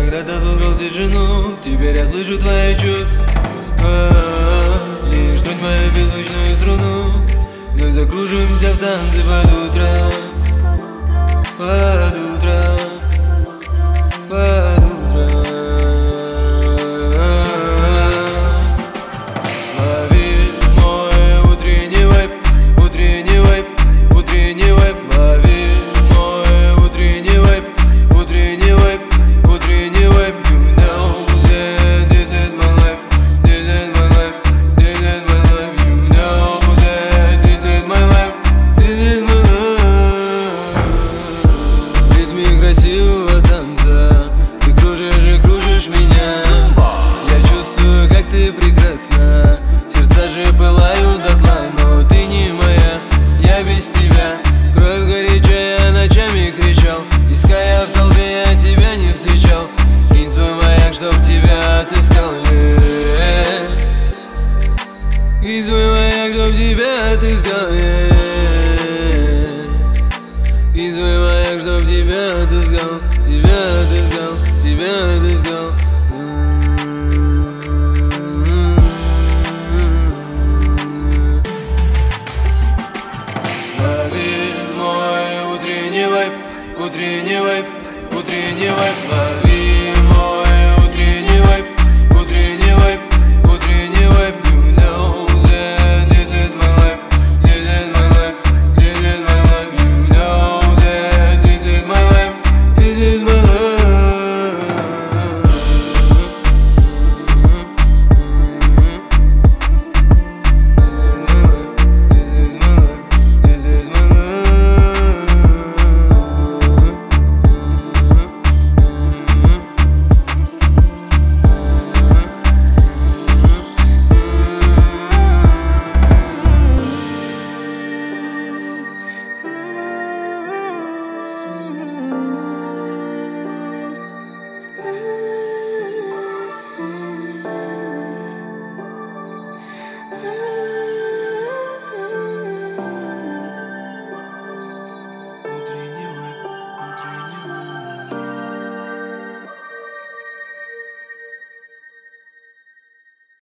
когда-то создал тишину, теперь я слышу твои чувства. Лишь тронь мою беззвучную струну, вновь закружимся в танце под утро. Под утро, под утро. Лови мой утренний вайб, утренний вайб, утренний вайб. Лови мой утренний вайб, утренний вайб, утренний вайб. You know that this is my life, this is my life, this is my life. You know that this is my life, this is my life. В ритме красивого танца ты кружишь и кружишь меня. Я чувствую, как ты прекрасна, сердца же пылают дотла, но ты не моя, я без тебя. Кровь горячая, я ночами кричал, иская в толпе, я тебя не встречал. Кинь свой маяк, чтоб тебя отыскал. Кинь свой маяк, чтоб тебя отыскал.